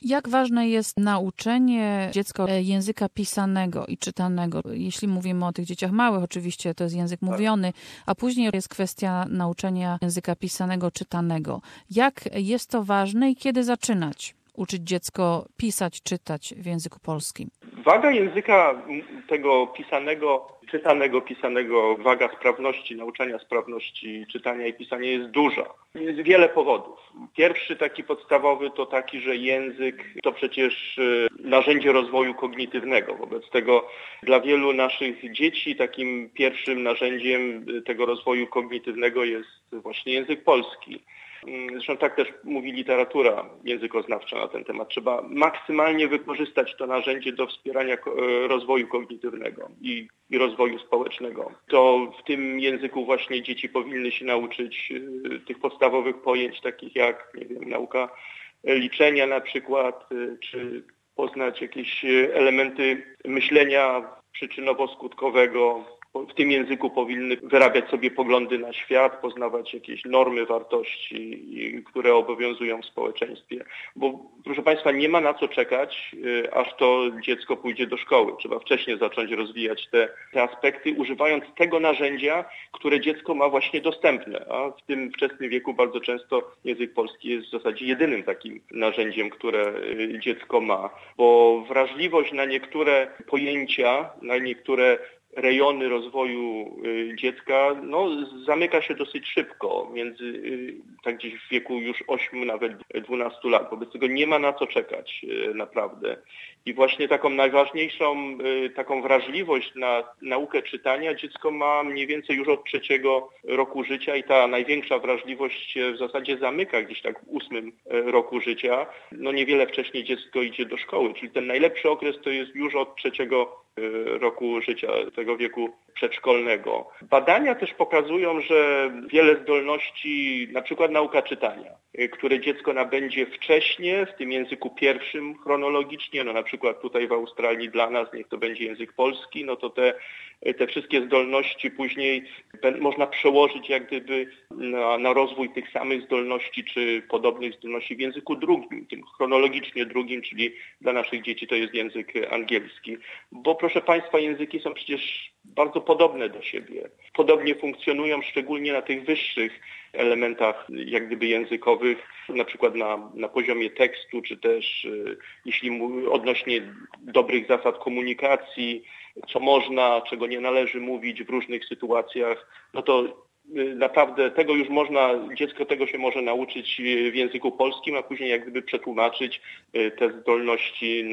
Jak ważne jest nauczenie dziecka języka pisanego i czytanego? Jeśli mówimy o tych dzieciach małych, oczywiście to jest język mówiony, a później jest kwestia nauczenia języka pisanego, czytanego. Jak jest to ważne i kiedy zaczynać uczyć dziecko pisać, czytać w języku polskim? Waga języka tego pisanego, waga sprawności, nauczania sprawności czytania i pisania jest duża. Jest wiele powodów. Pierwszy taki podstawowy to taki, że język to przecież narzędzie rozwoju kognitywnego. Wobec tego dla wielu naszych dzieci takim pierwszym narzędziem tego rozwoju kognitywnego jest właśnie język polski. Zresztą tak też mówi literatura językoznawcza na ten temat. Trzeba maksymalnie wykorzystać to narzędzie do wspierania rozwoju kognitywnego i rozwoju społecznego. To w tym języku właśnie dzieci powinny się nauczyć tych podstawowych pojęć, takich jak, nie wiem, nauka liczenia na przykład, czy poznać jakieś elementy myślenia przyczynowo-skutkowego. W tym języku powinny wyrabiać sobie poglądy na świat, poznawać jakieś normy wartości, które obowiązują w społeczeństwie. Bo, proszę Państwa, nie ma na co czekać, aż to dziecko pójdzie do szkoły. Trzeba wcześniej zacząć rozwijać te aspekty, używając tego narzędzia, które dziecko ma właśnie dostępne. A w tym wczesnym wieku bardzo często język polski jest w zasadzie jedynym takim narzędziem, które dziecko ma. Bo wrażliwość na niektóre pojęcia, na niektóre rejony rozwoju dziecka zamyka się dosyć szybko, tak gdzieś w wieku już 8, nawet 12 lat. Wobec tego nie ma na co czekać naprawdę. I właśnie taką najważniejszą, taką wrażliwość na naukę czytania dziecko ma mniej więcej już od 3 roku życia i ta największa wrażliwość się w zasadzie zamyka gdzieś tak w 8 roku życia. Niewiele wcześniej dziecko idzie do szkoły, czyli ten najlepszy okres to jest już od 3 roku życia, tego wieku przedszkolnego. Badania też pokazują, że wiele zdolności, na przykład nauka czytania, które dziecko nabędzie wcześniej, w tym języku pierwszym chronologicznie, na przykład tutaj w Australii dla nas, niech to będzie język polski, to te wszystkie zdolności później można przełożyć jak gdyby na rozwój tych samych zdolności czy podobnych zdolności w języku drugim, tym chronologicznie drugim, czyli dla naszych dzieci to jest język angielski. Bo proszę Państwa, języki są przecież bardzo podobne do siebie. Podobnie funkcjonują szczególnie na tych wyższych elementach jak gdyby językowych, na przykład na poziomie tekstu, czy też jeśli odnośnie dobrych zasad komunikacji, co można, czego nie należy mówić w różnych sytuacjach, to naprawdę dziecko tego się może nauczyć w języku polskim, a później jak gdyby przetłumaczyć te zdolności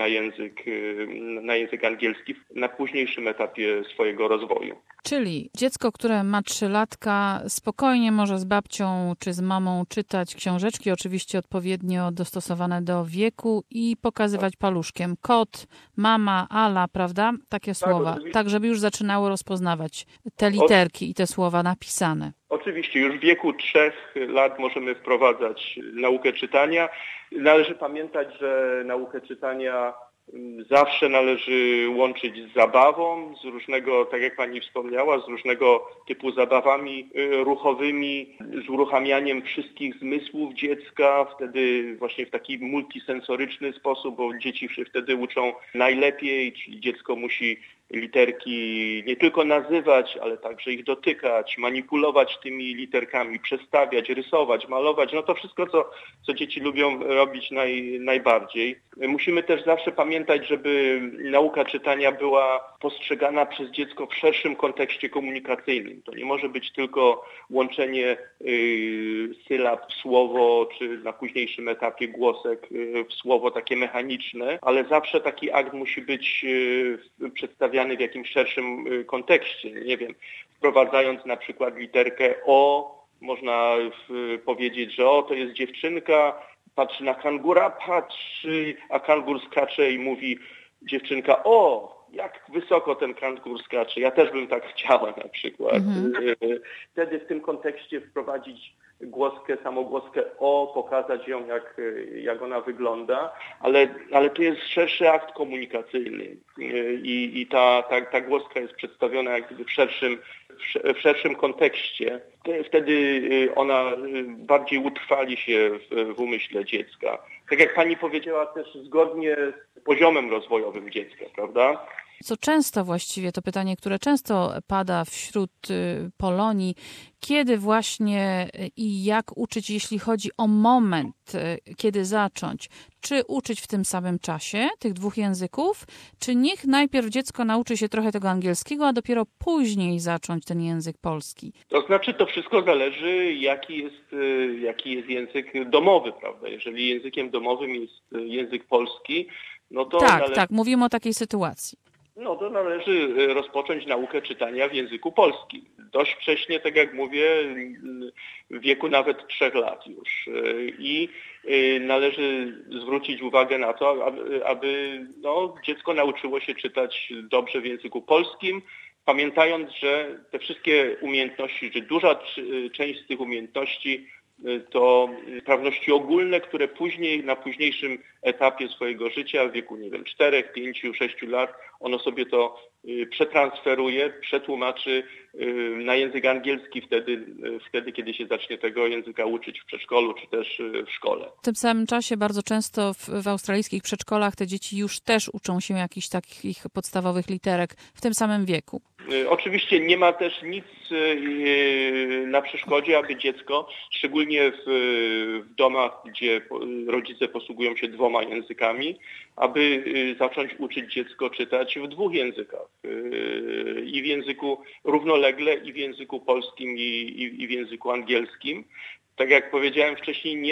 na język angielski na późniejszym etapie swojego rozwoju. Czyli dziecko, które ma 3 latka, spokojnie może z babcią czy z mamą czytać książeczki, oczywiście odpowiednio dostosowane do wieku i pokazywać paluszkiem. Kot, mama, Ala, prawda? Takie słowa. Oczywiście. Tak, żeby już zaczynało rozpoznawać te literki i te słowa napisane. Oczywiście, już w wieku 3 lat możemy wprowadzać naukę czytania. Należy pamiętać, że naukę czytania zawsze należy łączyć z zabawą, tak jak Pani wspomniała, z różnego typu zabawami ruchowymi, z uruchamianiem wszystkich zmysłów dziecka, wtedy właśnie w taki multisensoryczny sposób, bo dzieci się wtedy uczą najlepiej, czyli dziecko musi literki nie tylko nazywać, ale także ich dotykać, manipulować tymi literkami, przestawiać, rysować, malować, to wszystko, co dzieci lubią robić najbardziej. Musimy też zawsze pamiętać, żeby nauka czytania była postrzegana przez dziecko w szerszym kontekście komunikacyjnym. To nie może być tylko łączenie sylab w słowo, czy na późniejszym etapie głosek w słowo takie mechaniczne, ale zawsze taki akt musi być przedstawiany w jakimś szerszym kontekście. Nie wiem, wprowadzając na przykład literkę O, można powiedzieć, że to jest dziewczynka, patrzy na kangura, a kangur skacze i mówi dziewczynka, jak wysoko ten kangur skacze, ja też bym tak chciała na przykład. Wtedy w tym kontekście wprowadzić samogłoskę pokazać ją, jak ona wygląda, ale to jest szerszy akt komunikacyjny i ta głoska jest przedstawiona jak gdyby w szerszym w szerszym kontekście, wtedy ona bardziej utrwali się w umyśle dziecka. Tak jak pani powiedziała, też zgodnie z poziomem rozwojowym dziecka, prawda? Co często właściwie, to pytanie, które często pada wśród Polonii, kiedy właśnie i jak uczyć, jeśli chodzi o moment, kiedy zacząć? Czy uczyć w tym samym czasie tych dwóch języków, czy niech najpierw dziecko nauczy się trochę tego angielskiego, a dopiero później zacząć ten język polski? To znaczy, to wszystko zależy, jaki jest język domowy, prawda? Jeżeli językiem domowym jest język polski, no to Tak, mówimy o takiej sytuacji. No to należy rozpocząć naukę czytania w języku polskim. Dość wcześnie, tak jak mówię, w wieku nawet 3 lat już. I należy zwrócić uwagę na to, aby dziecko nauczyło się czytać dobrze w języku polskim, pamiętając, że te wszystkie umiejętności, że duża część z tych umiejętności to sprawności ogólne, które później, na późniejszym etapie swojego życia, w wieku, 4, 5, 6 lat, ono sobie to przetransferuje, przetłumaczy na język angielski wtedy, kiedy się zacznie tego języka uczyć w przedszkolu, czy też w szkole. W tym samym czasie bardzo często w australijskich przedszkolach te dzieci już też uczą się jakichś takich podstawowych literek w tym samym wieku. Oczywiście nie ma też nic na przeszkodzie, aby dziecko, szczególnie w domach, gdzie rodzice posługują się 2 językami, aby zacząć uczyć dziecko czytać w 2 językach. I w języku równolegle, i w języku polskim, i w języku angielskim. Tak jak powiedziałem wcześniej,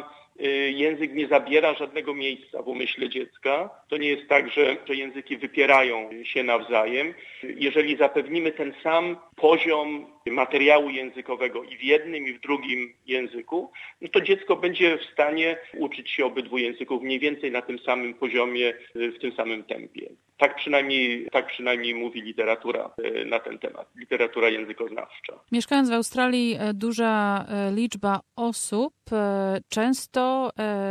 język nie zabiera żadnego miejsca w umyśle dziecka. To nie jest tak, że języki wypierają się nawzajem. Jeżeli zapewnimy ten sam poziom materiału językowego i w jednym, i w drugim języku, no to dziecko będzie w stanie uczyć się obydwu języków mniej więcej na tym samym poziomie, w tym samym tempie. Tak przynajmniej mówi literatura na ten temat, literatura językoznawcza. Mieszkając w Australii, duża liczba osób często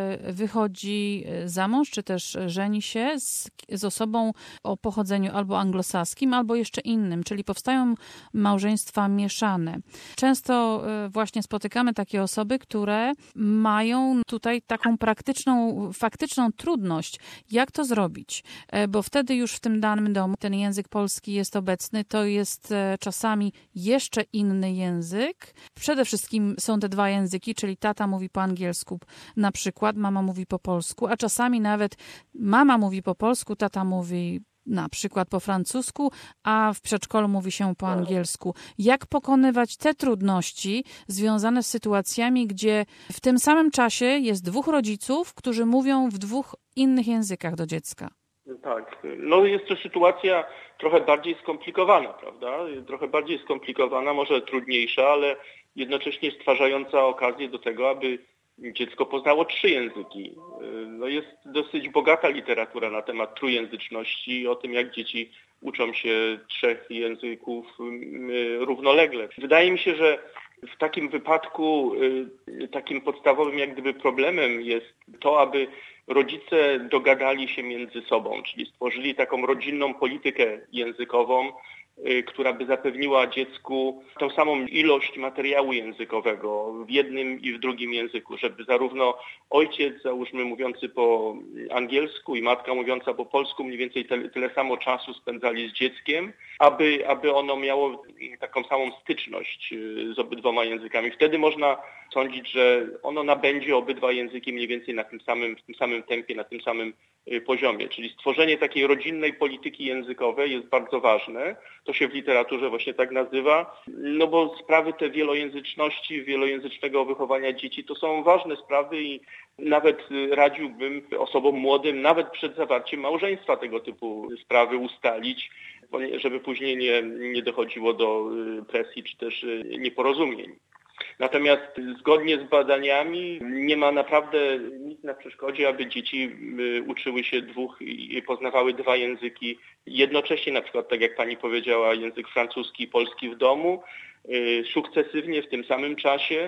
wychodzi za mąż, czy też żeni się z osobą o pochodzeniu albo anglosaskim, albo jeszcze innym, czyli powstają małżeństwa mieszane. Często właśnie spotykamy takie osoby, które mają tutaj taką faktyczną trudność, jak to zrobić, bo wtedy już w tym danym domu ten język polski jest obecny, to jest czasami jeszcze inny język. Przede wszystkim są te 2 języki, czyli tata mówi po angielsku, na przykład mama mówi po polsku, a czasami nawet mama mówi po polsku, tata mówi na przykład po francusku, a w przedszkolu mówi się po angielsku. Jak pokonywać te trudności związane z sytuacjami, gdzie w tym samym czasie jest 2 rodziców, którzy mówią w 2 innych językach do dziecka? Tak, jest to sytuacja trochę bardziej skomplikowana, prawda? Trochę bardziej skomplikowana, może trudniejsza, ale jednocześnie stwarzająca okazję do tego, aby dziecko poznało 3 języki. Jest dosyć bogata literatura na temat trójjęzyczności i o tym, jak dzieci uczą się 3 języków równolegle. Wydaje mi się, że w takim wypadku takim podstawowym jak gdyby problemem jest to, aby rodzice dogadali się między sobą, czyli stworzyli taką rodzinną politykę językową, która by zapewniła dziecku tą samą ilość materiału językowego w jednym i w drugim języku, żeby zarówno ojciec, załóżmy, mówiący po angielsku i matka mówiąca po polsku mniej więcej tyle samo czasu spędzali z dzieckiem, aby ono miało taką samą styczność z obydwoma językami. Wtedy można sądzić, że ono nabędzie obydwa języki mniej więcej w tym samym tempie, na tym samym poziomie. Czyli stworzenie takiej rodzinnej polityki językowej jest bardzo ważne. To się w literaturze właśnie tak nazywa, bo sprawy te wielojęzyczności, wielojęzycznego wychowania dzieci to są ważne sprawy i nawet radziłbym osobom młodym, nawet przed zawarciem małżeństwa tego typu sprawy ustalić, żeby później nie dochodziło do presji czy też nieporozumień. Natomiast zgodnie z badaniami nie ma naprawdę nic na przeszkodzie, aby dzieci uczyły się i poznawały 2 języki jednocześnie, na przykład tak jak pani powiedziała, język francuski i polski w domu, sukcesywnie w tym samym czasie,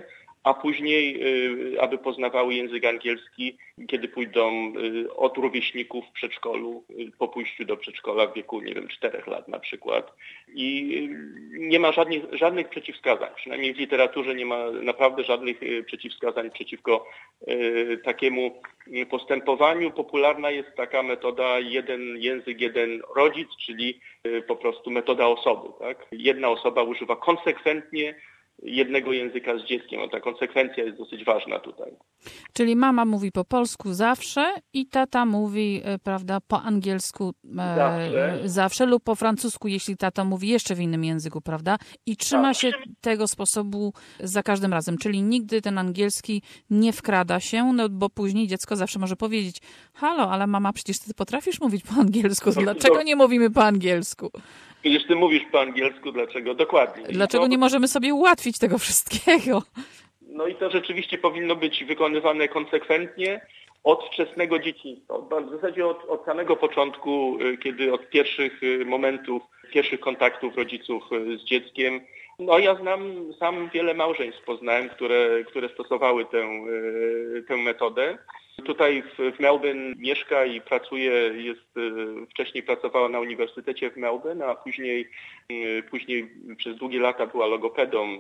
a później, aby poznawały język angielski, kiedy pójdą od rówieśników w przedszkolu, po pójściu do przedszkola w wieku, 4 lat na przykład. I nie ma żadnych przeciwwskazań, przynajmniej w literaturze nie ma naprawdę żadnych przeciwwskazań przeciwko takiemu postępowaniu. Popularna jest taka metoda jeden język, jeden rodzic, czyli po prostu metoda osoby. Tak? Jedna osoba używa konsekwentnie jednego języka z dzieckiem. Ta konsekwencja jest dosyć ważna tutaj. Czyli mama mówi po polsku zawsze i tata mówi, prawda, po angielsku zawsze lub po francusku, jeśli tata mówi jeszcze w innym języku, prawda? I trzyma się tego sposobu za każdym razem. Czyli nigdy ten angielski nie wkrada się, no bo później dziecko zawsze może powiedzieć: halo, ale mama, przecież ty potrafisz mówić po angielsku. Dlaczego nie mówimy po angielsku? Przecież ty mówisz po angielsku, dlaczego? Dokładnie. Dlaczego nie możemy sobie ułatwić tego wszystkiego? No i to rzeczywiście powinno być wykonywane konsekwentnie od wczesnego dzieciństwa. W zasadzie od samego początku, kiedy od pierwszych momentów, pierwszych kontaktów rodziców z dzieckiem. No ja sam wiele małżeństw poznałem, które stosowały tę metodę. Tutaj w Melbourne mieszka i pracuje, wcześniej pracowała na Uniwersytecie w Melbourne, a później przez długie lata była logopedą,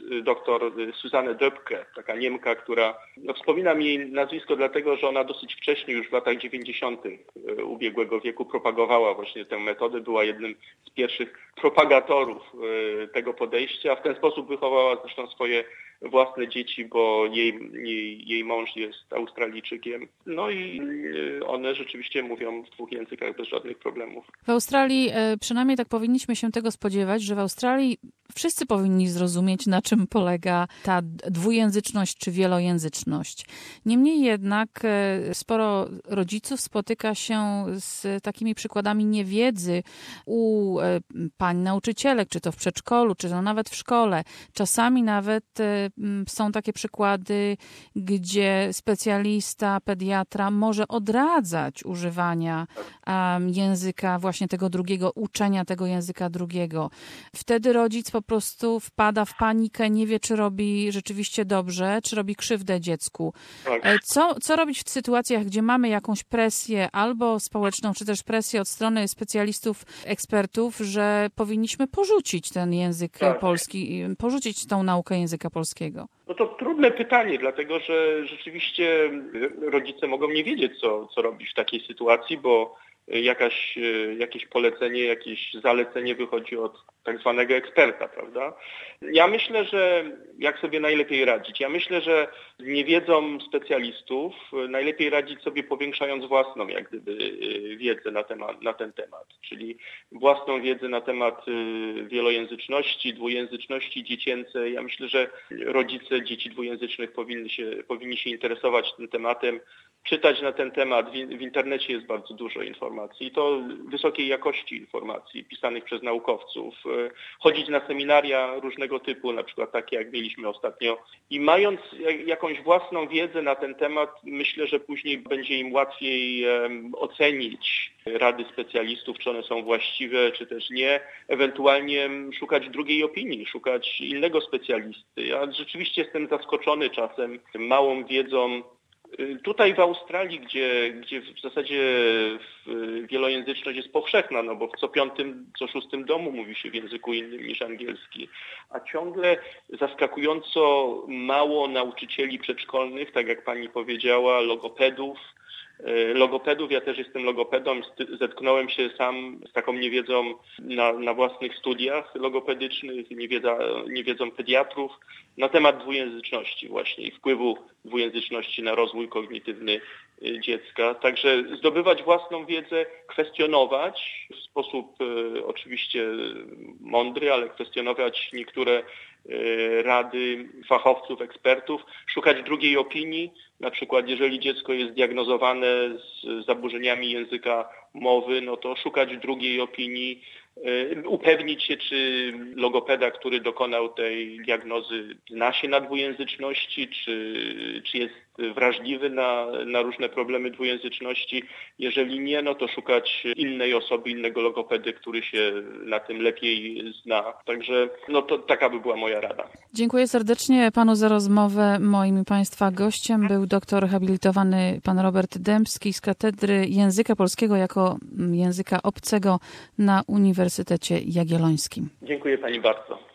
dr Susanne Döpke, taka Niemka, która, wspominam jej nazwisko dlatego, że ona dosyć wcześnie, już w latach 90. ubiegłego wieku propagowała właśnie tę metodę, była jednym z pierwszych propagatorów tego podejścia, a w ten sposób wychowała zresztą swoje własne dzieci, bo jej mąż jest Australijczykiem. No i one rzeczywiście mówią w 2 językach bez żadnych problemów. W Australii, przynajmniej tak powinniśmy się tego spodziewać, że w Australii wszyscy powinni zrozumieć, na czym polega ta dwujęzyczność czy wielojęzyczność. Niemniej jednak sporo rodziców spotyka się z takimi przykładami niewiedzy u pań nauczycielek, czy to w przedszkolu, czy to nawet w szkole. Czasami nawet są takie przykłady, gdzie specjalista, pediatra może odradzać używania języka właśnie tego drugiego, uczenia tego języka drugiego. Wtedy rodzic po prostu wpada w panikę, nie wie, czy robi rzeczywiście dobrze, czy robi krzywdę dziecku. Tak. Co robić w sytuacjach, gdzie mamy jakąś presję albo społeczną, czy też presję od strony specjalistów, ekspertów, że powinniśmy porzucić ten język polski, porzucić tą naukę języka polskiego? No to trudne pytanie, dlatego że rzeczywiście rodzice mogą nie wiedzieć, co robić w takiej sytuacji, bo jakieś polecenie, jakieś zalecenie wychodzi od tak zwanego eksperta, prawda? Ja myślę, że jak sobie najlepiej radzić? Ja myślę, że z niewiedzą specjalistów najlepiej radzić sobie powiększając własną jak gdyby wiedzę na ten temat, czyli własną wiedzę na temat wielojęzyczności, dwujęzyczności dziecięcej. Ja myślę, że rodzice dzieci dwujęzycznych powinni się interesować tym tematem, czytać na ten temat. W internecie jest bardzo dużo informacji, i to wysokiej jakości informacji pisanych przez naukowców. Chodzić na seminaria różnego typu, na przykład takie jak mieliśmy ostatnio, i mając jakąś własną wiedzę na ten temat, myślę, że później będzie im łatwiej ocenić rady specjalistów, czy one są właściwe, czy też nie, ewentualnie szukać drugiej opinii, szukać innego specjalisty. Ja rzeczywiście jestem zaskoczony czasem małą wiedzą. Tutaj w Australii, gdzie w zasadzie wielojęzyczność jest powszechna, no bo w co 5., co 6. domu mówi się w języku innym niż angielski, a ciągle zaskakująco mało nauczycieli przedszkolnych, tak jak pani powiedziała, logopedów. Ja też jestem logopedą, zetknąłem się sam z taką niewiedzą na własnych studiach logopedycznych, niewiedzą pediatrów na temat dwujęzyczności właśnie i wpływu dwujęzyczności na rozwój kognitywny dziecka. Także zdobywać własną wiedzę, kwestionować w sposób oczywiście mądry, ale kwestionować niektóre rady fachowców, ekspertów, szukać drugiej opinii. Na przykład jeżeli dziecko jest diagnozowane z zaburzeniami języka mowy, no to szukać drugiej opinii, upewnić się, czy logopeda, który dokonał tej diagnozy, zna się na dwujęzyczności, czy jest wrażliwy na różne problemy dwujęzyczności. Jeżeli nie, no to szukać innej osoby, innego logopedy, który się na tym lepiej zna. Także no to taka by była moja rada. Dziękuję serdecznie panu za rozmowę. Moim państwa gościem był doktor habilitowany pan Robert Dębski z Katedry Języka Polskiego jako języka obcego na Uniwersytecie Jagiellońskim. Dziękuję pani bardzo.